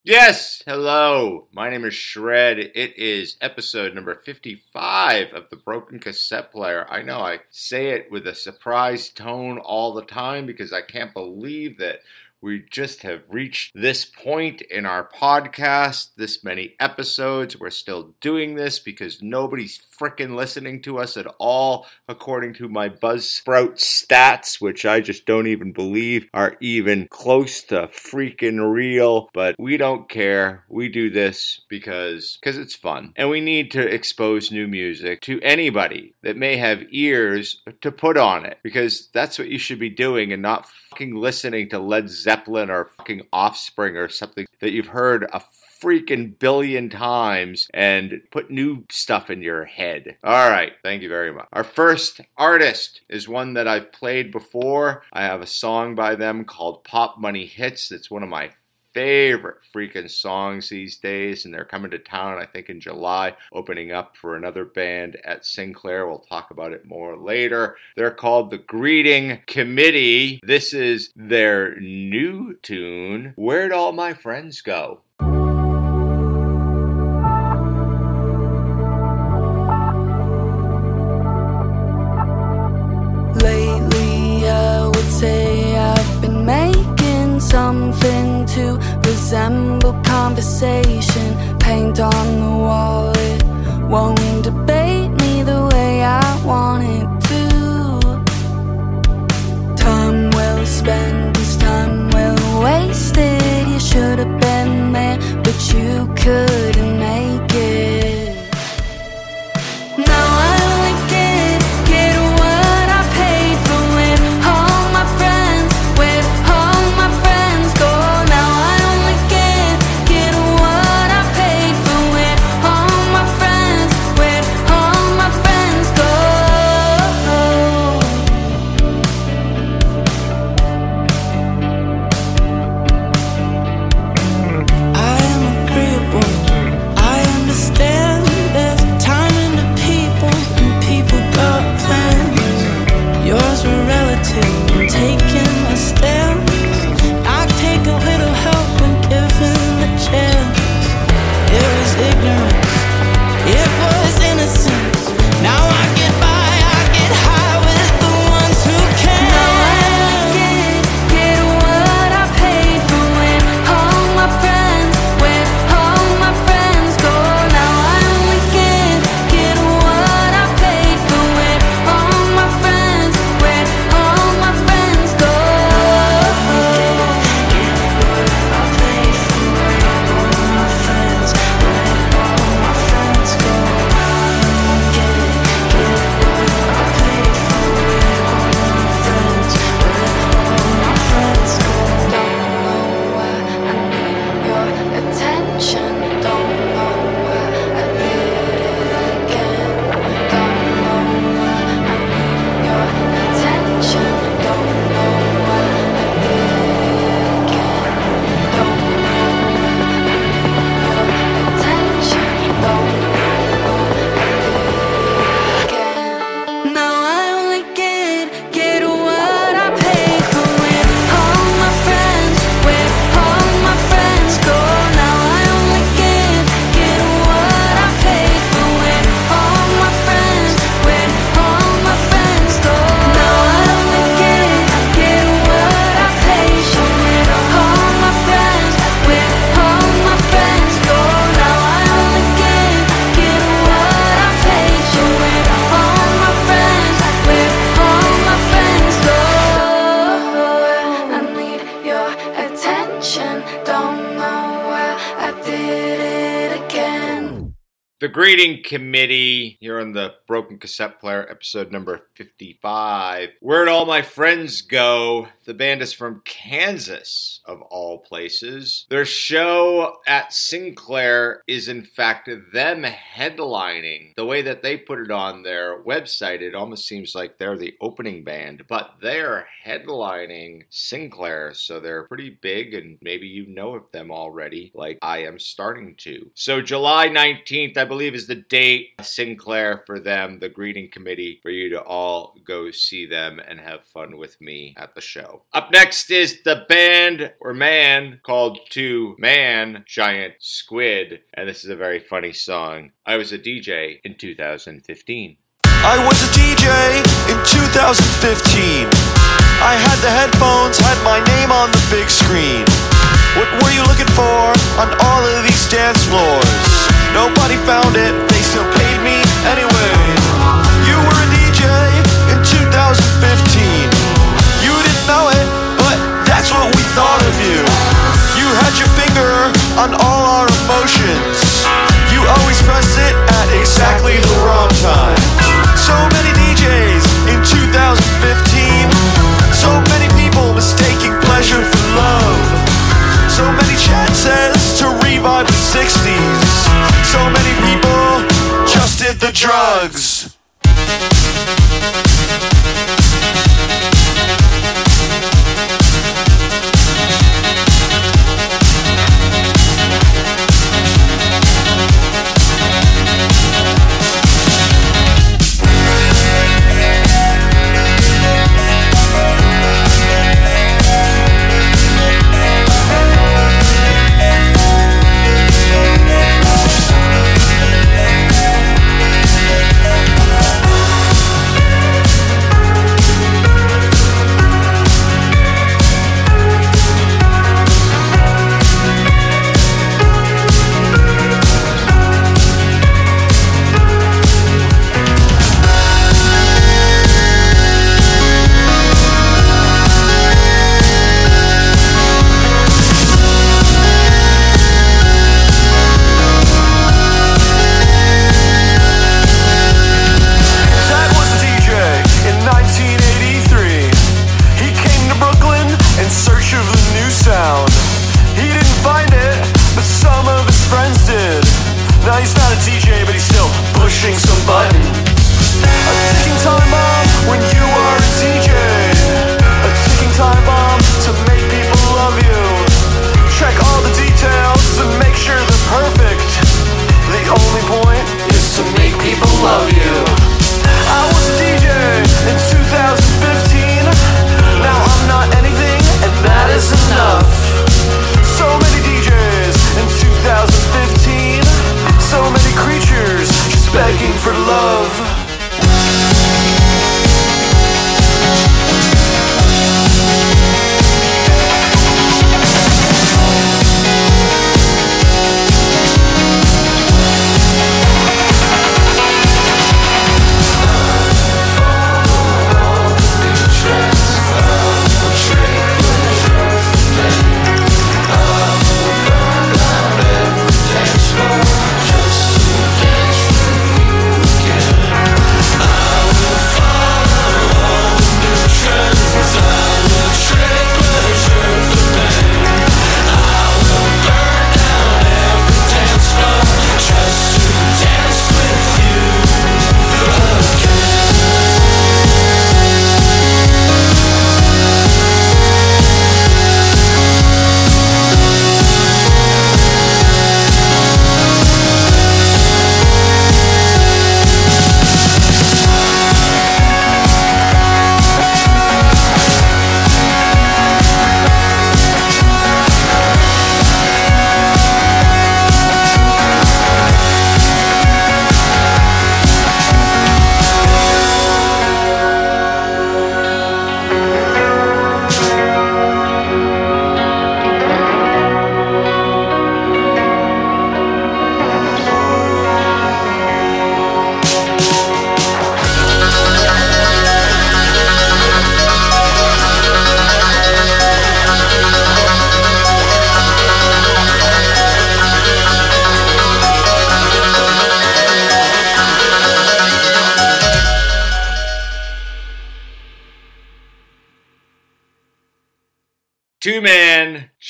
Yes, hello. My name is Shred. It is episode number 55 of the Broken Cassette Player. I know I say it with a surprised tone all the time because I can't believe that we just have reached this point in our podcast, this many episodes. We're still doing this because nobody's frickin' listening to us at all, according to my Buzzsprout stats, which I just don't even believe are even close to freaking real. But we don't care. We do this because it's fun. And we need to expose new music to anybody that may have ears to put on it, because that's what you should be doing and not fucking listening to Led Zeppelin or fucking Offspring or something that you've heard a freaking billion times and put new stuff in your head. All right, thank you very much. Our first artist is one that I've played before. I have a song by them called Pop Money Hits. It's one of my favorite freaking songs these days, and they're coming to town, I think, in July, opening up for another band at Sinclair. We'll talk about it more later. They're called The Greeting Committee. This is their new tune, Where'd All My Friends Go? Lately, I would say I've been making something to resemble conversation. Paint on the wall, it won't debate me the way I want it to. Time well spent is time well wasted. You should have been there, but you couldn't make it. Now I only get what I paid for with all my friends, with all my friends go. Now I only get what I paid for with all my friends, with all my friends go. I am agreeable, I understand there's time in the people, and people got plans. Yours were relative, I'm taking a stance. I take a little help when given the chance. It was ignorance, it was innocence. Now I get by, I get high with the ones who can. Now I get what I paid for with all my friends, with all my friends go. Now I only get what I paid for with all my friends, with all my friends go. Now I only get what I paid for with all my friends, with all my friends go. Now I only get what I paid for with all my friends, with all my friends go. Now I only get what I paid for with all my friends, with all my friends go. Now I only get what I paid for with all my friends, with all my friends go. I need your attention, don't know why I did it again. The Greeting Committee, here on the Broken Cassette Player, episode number 55. Where'd All My Friends Go? The band is from Kansas, of all places. Their show at Sinclair is, in fact, them headlining. The way that they put it on their website, it almost seems like they're the opening band, but they're headlining Sinclair, so they're pretty big, and maybe you know of them already, like I am starting to. So July 19th, I believe, is the date, Sinclair, for them, the Greeting Committee, for you to all go see them and have fun with me at the show. show. Up next is the band or man called To Man Giant Squid, and this is a very funny song. I was a DJ in 2015. I was a DJ in 2015. I had the headphones, had my name on the big screen. What were you looking for on all of these dance floors? Nobody found it, they still paid me anyway. You were a DJ in 2015. You didn't know it, but that's what we thought of you. You had your finger on all our emotions. You always press it at exactly the wrong time. So many DJs in 2015. So many people mistaking pleasure for love. So many chances to revive the 60s. So many people just did the drugs.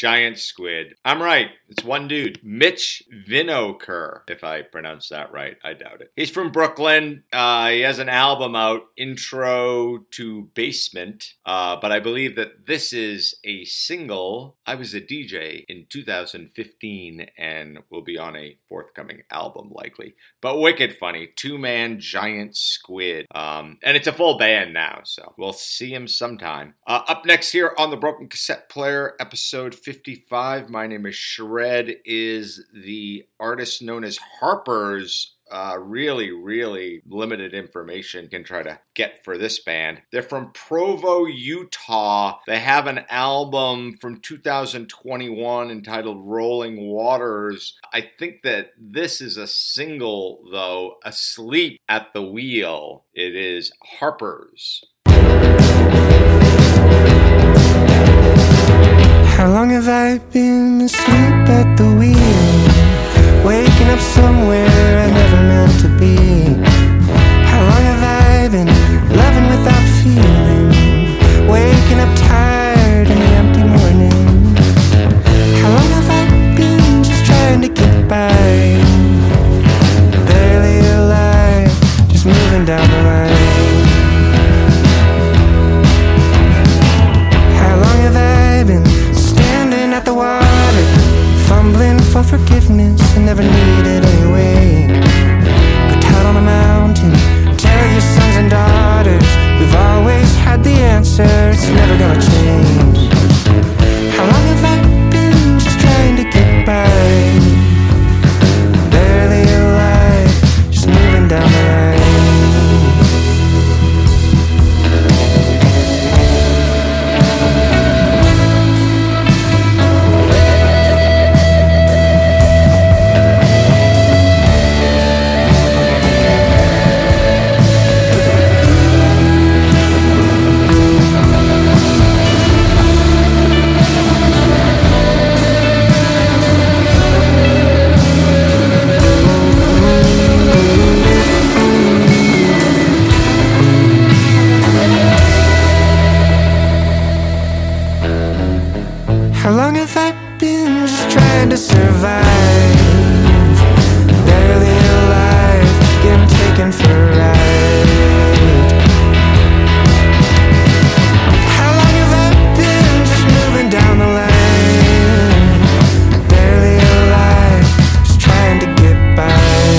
Giant Squid. I'm right. It's one dude. Mitch Vinokur, if I pronounce that right. I doubt it. He's from Brooklyn. He has an album out, Intro to Basement. But I believe that this is a single. I was a DJ in 2015 and will be on a forthcoming album likely. But wicked funny. Two-man Giant Squid. And it's a full band now, so we'll see him sometime. Up next here on the Broken Cassette Player, episode 55. My name is Shred, is the artist known as Harper's. Really limited information can try to get for this band. They're from Provo, Utah. They have an album from 2021 entitled Rolling Waters. I think that this is a single, though, Asleep at the Wheel. It is Harper's. How long have I been asleep at the wheel? Waking up somewhere I never meant to be. How long have I been loving without feeling? Waking up tired in the empty morning. How long have I been just trying to get by? Barely alive, just moving down the line. How long have I been standing at the water, fumbling for forgiveness I never needed anyway? Go down on the mountain, tell your sons and daughters we've always had the answer, it's never gonna change. How long have I been just trying to get by? Barely alive, just moving down the line. How long have I been just trying to survive? Barely alive, getting taken for a ride. How long have I been just moving down the line? Barely alive, just trying to get by.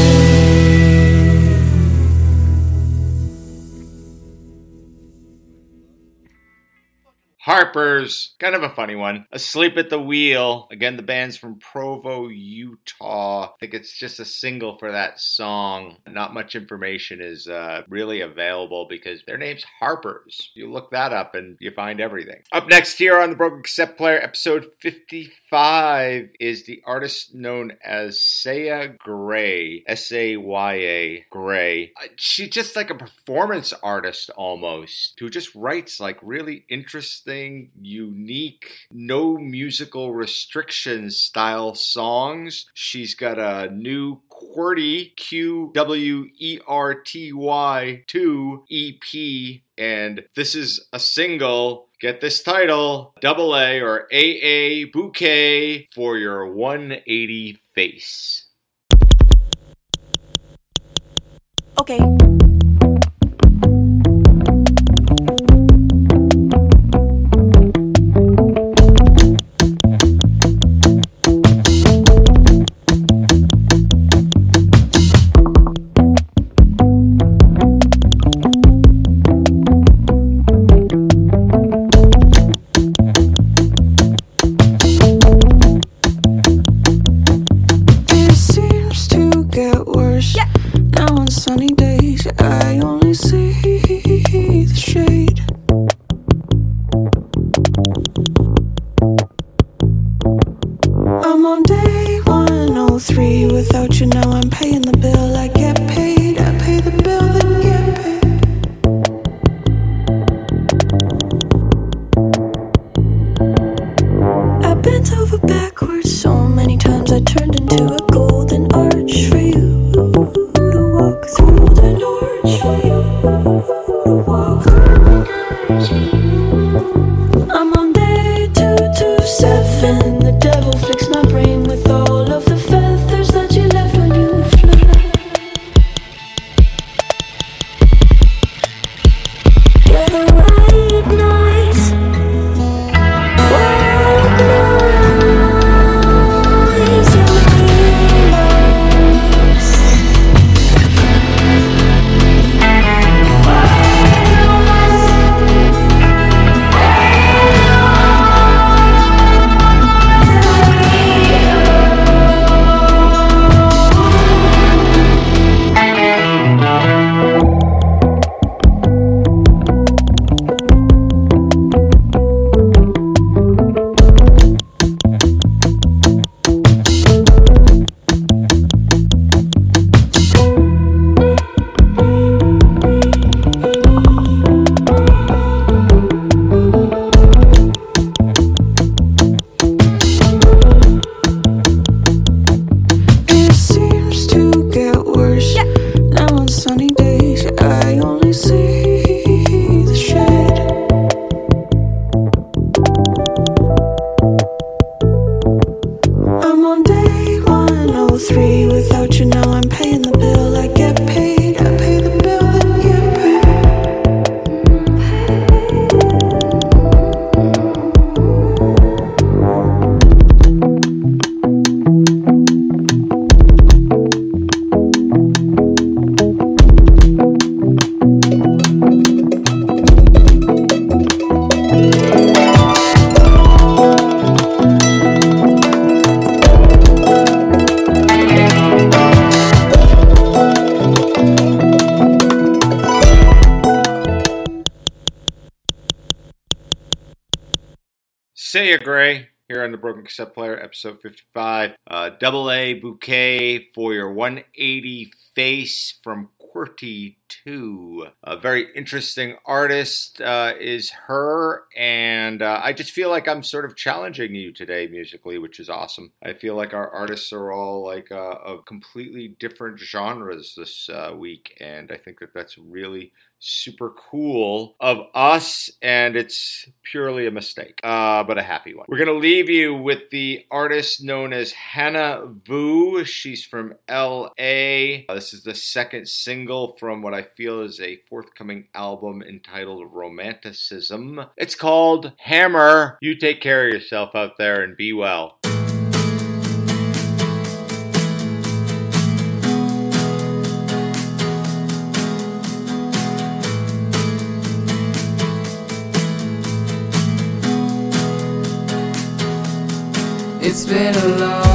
Harper's, kind of a funny one. Asleep at the Wheel. Again, the band's from Provo, Utah. I think it's just a single for that song. Not much information is really available because their name's Harper's. You look that up and you find everything. Up next here on the Broken Cassette Player, episode 55, is the artist known as Saya Gray. S-A-Y-A Gray. She's just like a performance artist almost, who just writes like really interesting, unique, no musical restrictions style songs. She's got a new QWERTY, QWERTY 2 EP, and this is a single. Get this title, AA or AA Bouquet for Your 180 Face. Okay. I'm on day 227. 3 without you. Now I'm paying the bill. I get paid. I pay the bill, then get paid. Say Ya Gray here on the Broken Cassette Player, episode 55. Double A bouquet for your 180 face from QWERTY 2. A very interesting artist is her, and I just feel like I'm sort of challenging you today musically, which is awesome. I feel like our artists are all like of completely different genres this week, and I think that that's really super cool of us, and it's purely a mistake, but a happy one. We're going to leave you with the artist known as Hannah Vu. She's from LA. This is the second single from what I feel is a forthcoming album entitled Romanticism. It's called Hammer. You take care of yourself out there and be well. It's been a long